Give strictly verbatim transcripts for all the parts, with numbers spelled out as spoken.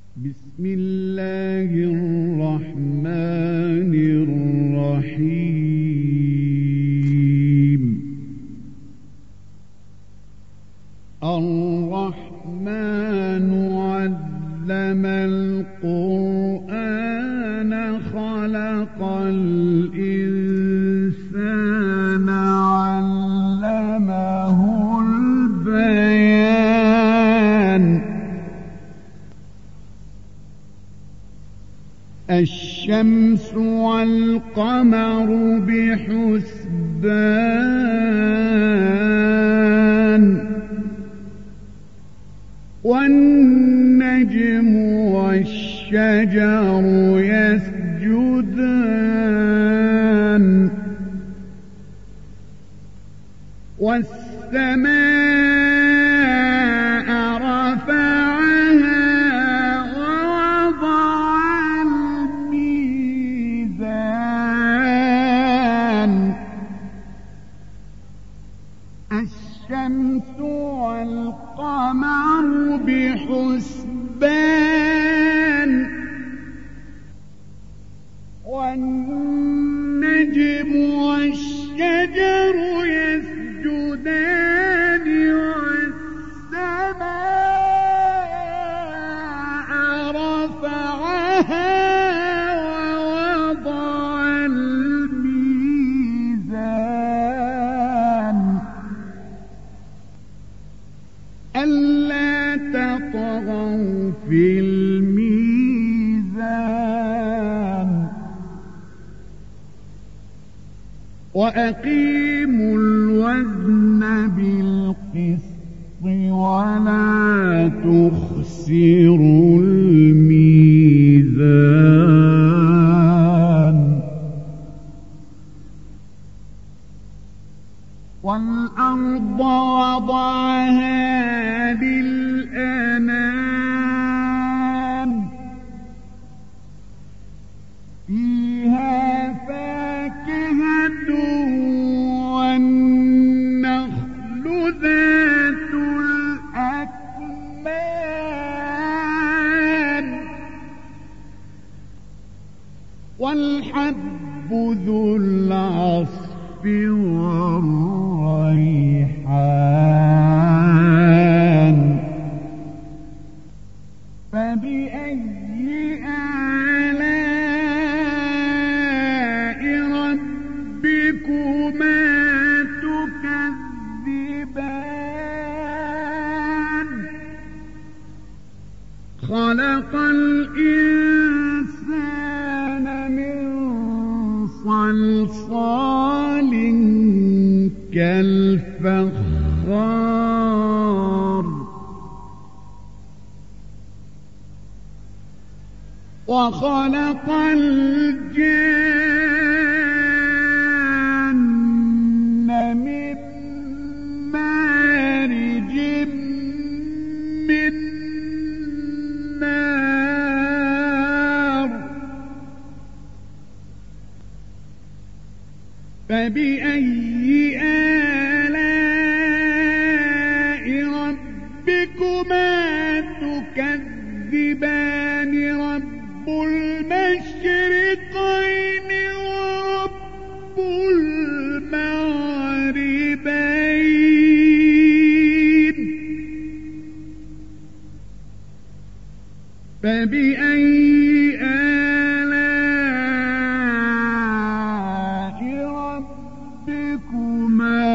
بسم الله الرحمن الرحيم. الرحمن علم القرآن خلق الإنسان علمه البيان. الشمس والقمر بحسبان والنجم والشجر يسجدان والسماء رفعها ووضع الميزان. الشمس والقمر بحسبان والنجم والشجر يسجدان والسماء رفعها ووضع الميزان ألا تطغوا في الميزان وأقيموا الوزن بالقسط ولا تخسروا الميزان. والأرض وضعها للأنام فيها فاكهة والنخل ذات الأكمام والحب ذو العصف والريحان. فبأي آلاء ربكما تكذبان؟ خلق الإنسان من صلصال كالفخار وخلق الجن من مارج من نار. فبأي آلاء ربكما تكذبان؟ رب المشرقين ورب المغربين. فبأي آلاء ربكما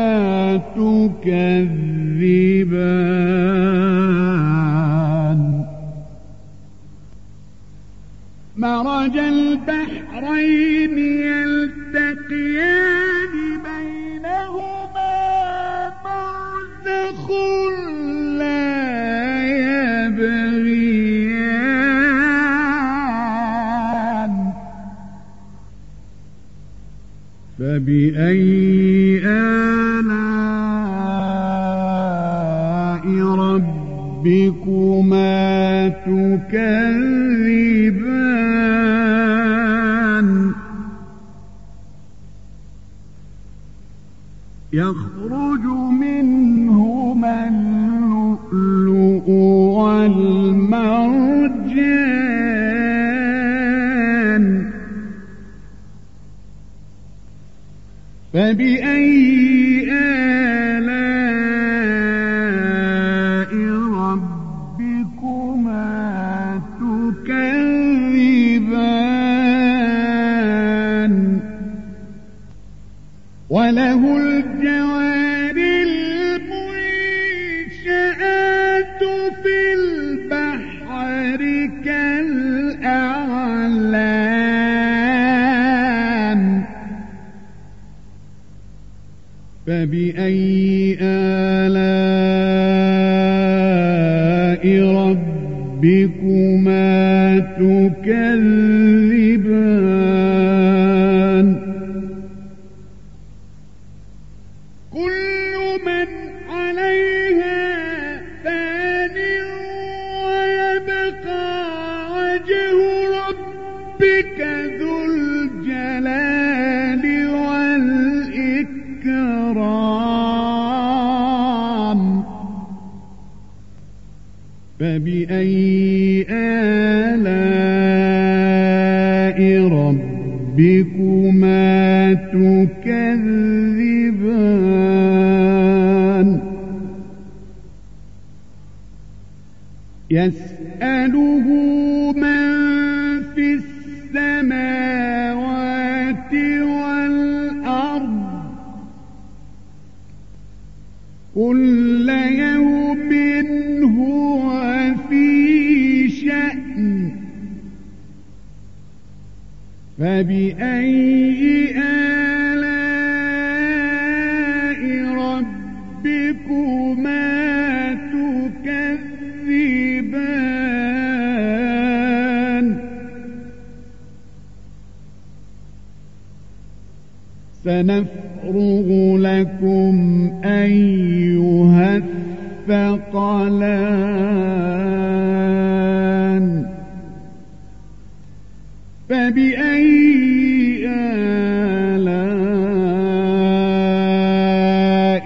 تكذبان؟ مرج البحرين يلتقيان بينهما برزخ لا يبغيان. فبأي آلاء ربكما تكذبان؟ يخرج منهما اللؤلؤ والمرجان. والمرجان فبأي آلاء ربكما تكذبان وله الجوار المنشآت في البحر كالأعلام فبأي آلاء ربكما تكذبان كل من عليها فان ويبقى وجه ربك ذو الجلال والإكرام فبأي آلاء ربكما تكذبان يسأله من في السماوات والأرض كل يوم هو في شأن فبأي آلاء ربكما تكذبان سنفرغ لكم أيها الثقلان فبأي آلاء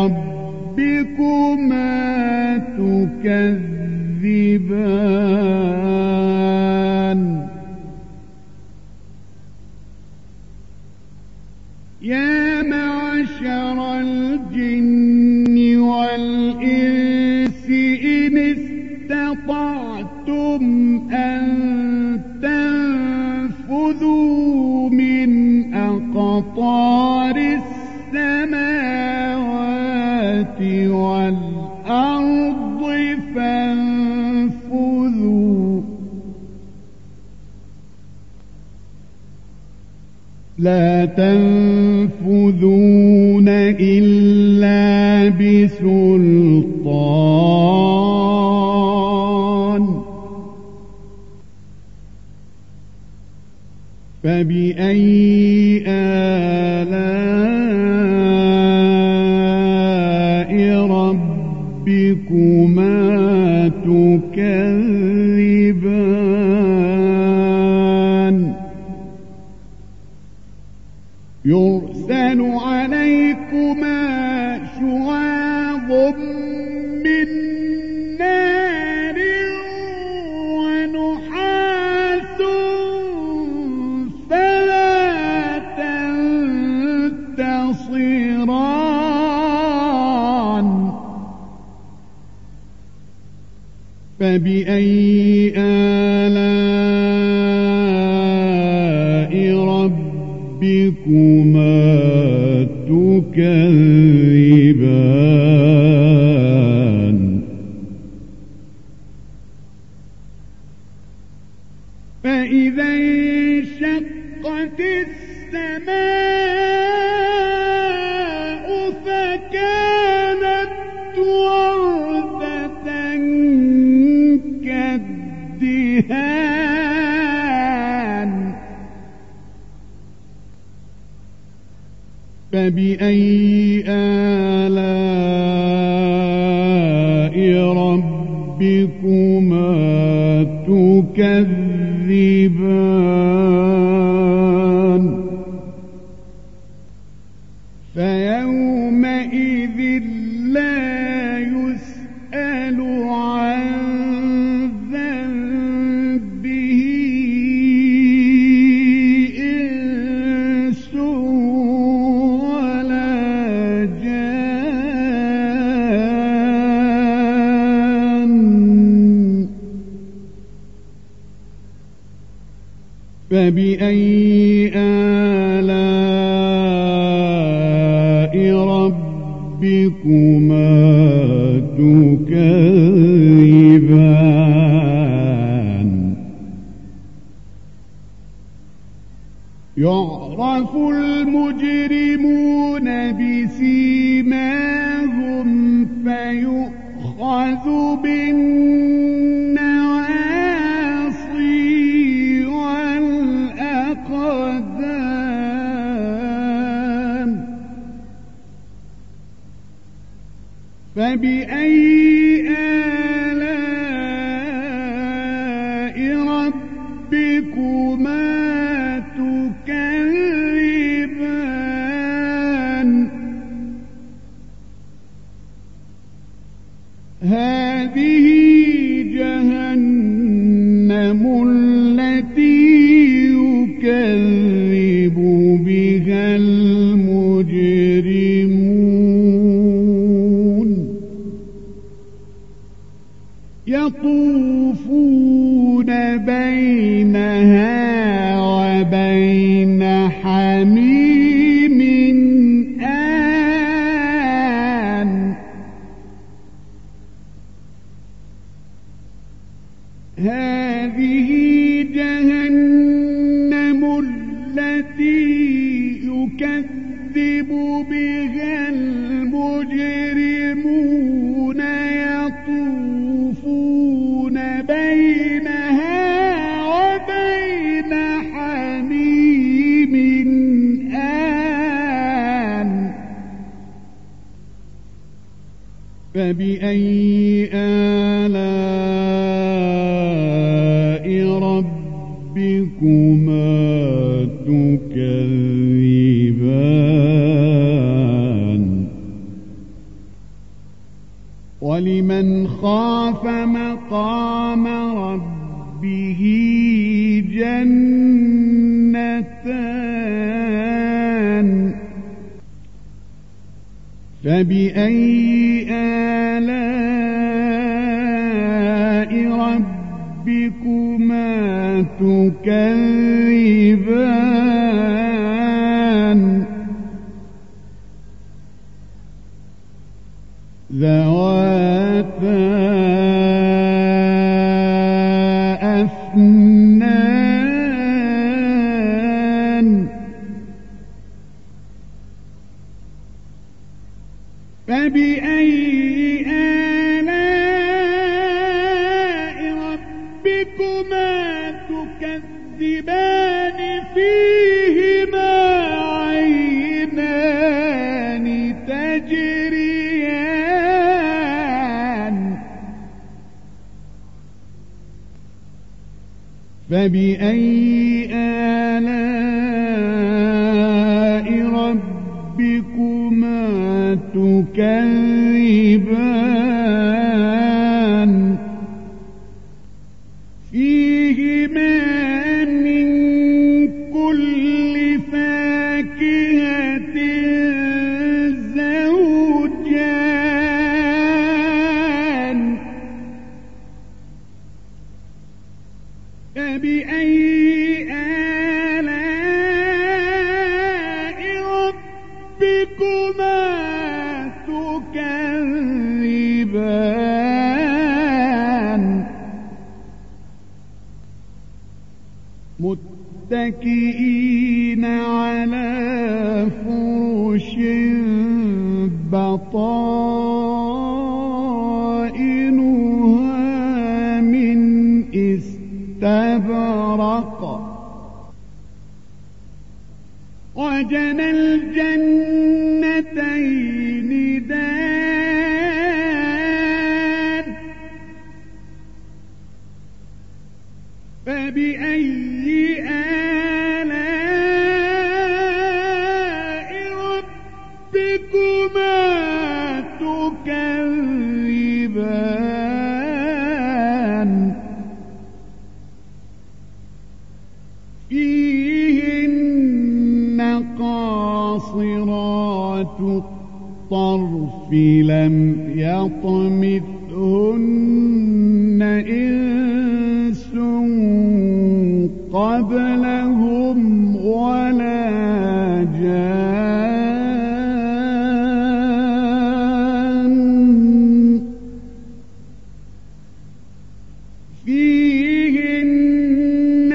ربكما تكذبان يا معشر الجن والإنس إن استطعتم أن تنفذوا من أقطار السماوات والأرض فانفذوا لا تنفذون إلا بسلطان فبأي آلاء ربكما تكذبان يرسل عليكما شواظ من نار ونحاس فلا تنتصران فبأي آلاء ربكما تكذبان فإذا انشقت السماء فكانت وردة كالدهان فبأي آلاء ربكما تكذبان فيومئذ لا يسأل عن فبأي آلاء ربكما تكذبان يعرف المجرمون بسيماهم فيؤخذ بالنواصي والأقدام فبأي آلاء ربكما تكذبان هذه جهنم التي يكذب بها المجرمون يطوفون بينها وبين حميم آن هذه جهنم التي يكذب بها المجرمون يطوفون بينها وبين حميم آن فبأي آلاء ربكما تكذبان ولمن خاف مقام ربه جنتان فبأي آلاء ربكما تكذبان ذواتا أفنان فبأي آلاء ربكما تكذبان فيهما عينان تجريان فبأي آلاء ربكما تكذبان فيهما من كل فاكهة زوجان فبأي آلاء ربكما تكذبان متكئين على فرش بطائنها من استبرق وجنى الجنتين دان فبأي آلاء ربكما تكذبان فيهن قاصرات الطرف لم يطمثهن إنس قبلهم فيهن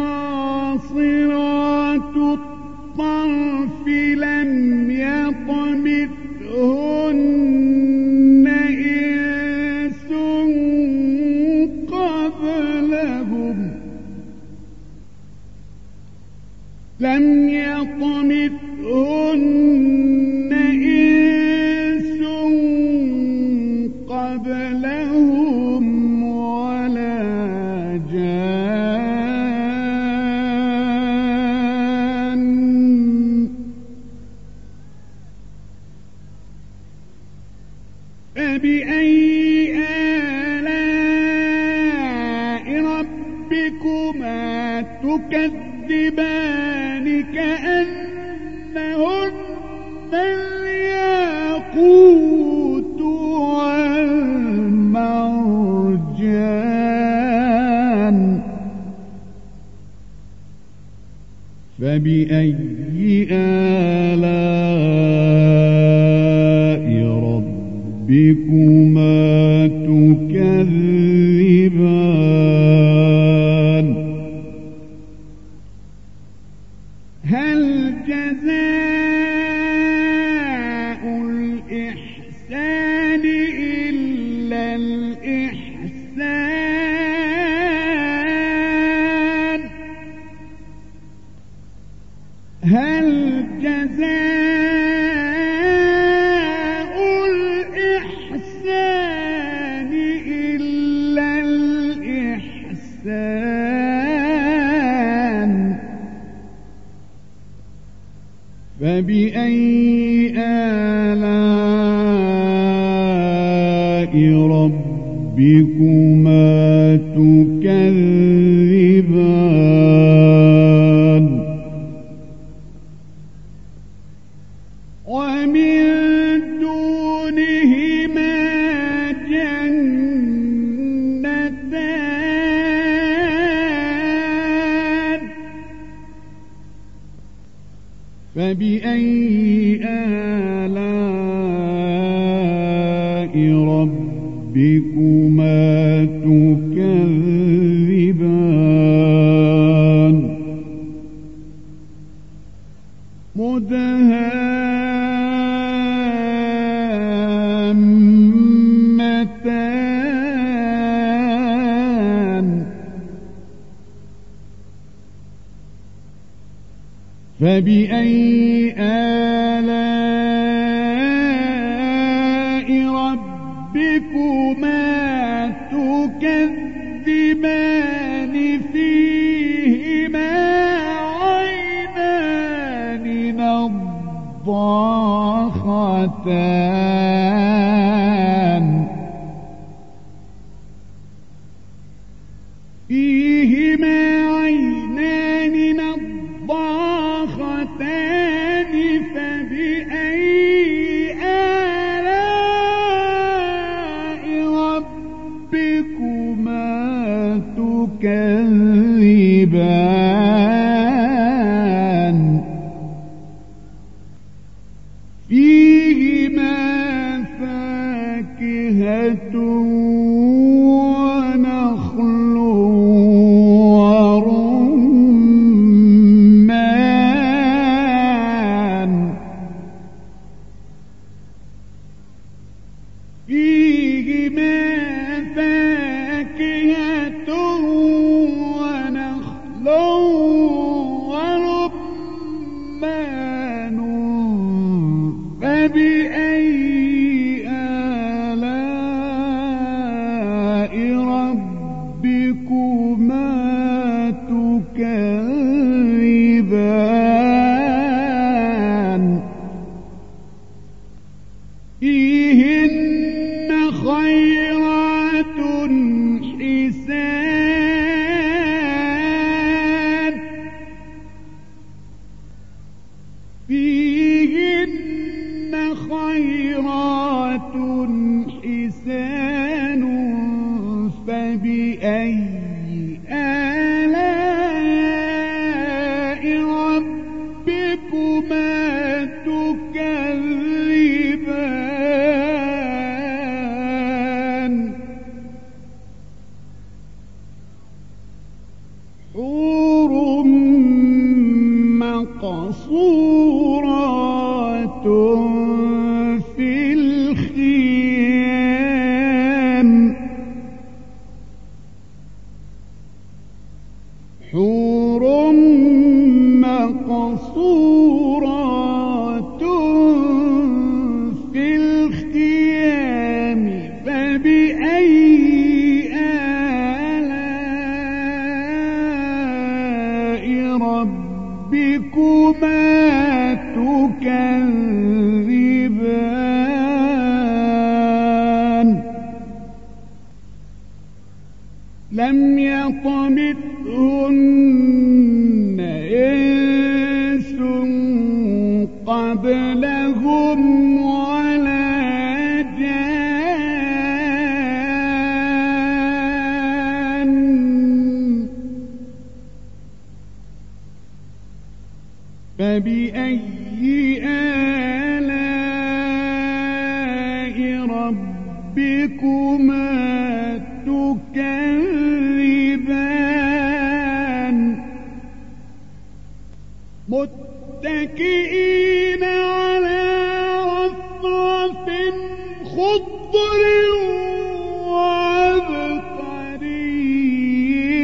قاصرات الطرف لم يطمثهن إنس قبلهم لم يطمثهن إنس قبلهم ولا جان فبأي آلاء ربكما تكذبان كأنهن الياقوت والمرجان فبأي آلاء ربكما تكذبان هل جزاء الإحسان إلا الإحسان هل جزاء الإحسان إلا الإحسان فبأي آلاء ربكما تكذبان ومن دونهما جنتان فبأي آلاء ربكما تكذبان مدهامتان فبأي آلاء ربكما تكذبان فيهما عينان نضاختان فيهما عينان نضاختان فبأي آلاء ربكما تكذبان فيهما فاكهة ونخل ورمان فيهما فاكهة ونخل ورمان فبأي آلاء ربكما تكذبان فيهن خيرات حسان فيهن خيرات حسان فبأي آلاء ربكما تكذبان حور مقصورات في الخيام حور مقصورات في الخيام فبأي آلاء ربكما تكذبان لم يطمثهن إنس قبلهم ولا جان فبأي آلاء ربكما تكذبان متكئين على رفرف خضر وعبقري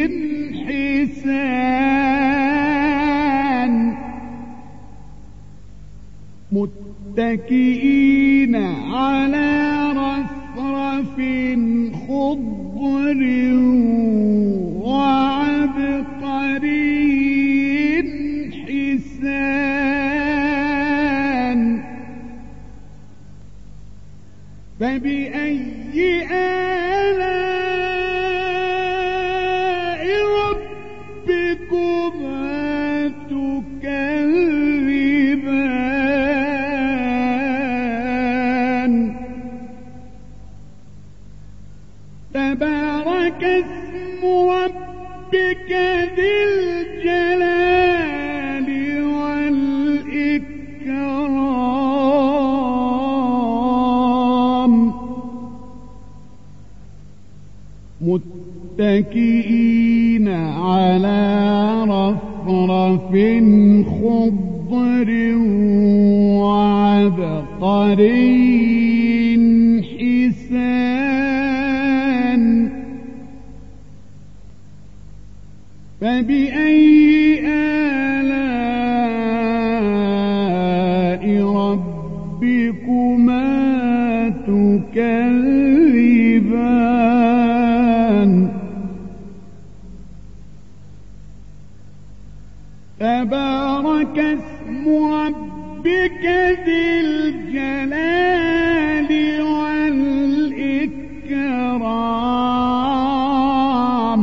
حسان متكئين على رفرف خضر وعبقري حسان فبأي آلاء ربكما تكذبان تبارك اسم ربك ذي الجلال والإكرام متكئين على رفرف خضر وعبقري حسان فبأي آلاء ربكما تكذبان تبارك اسم ربك ذي الجلال والإكرام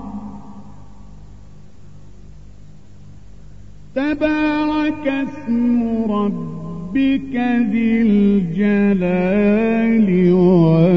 تبارك اسم ربك ذي الجلال والإكرام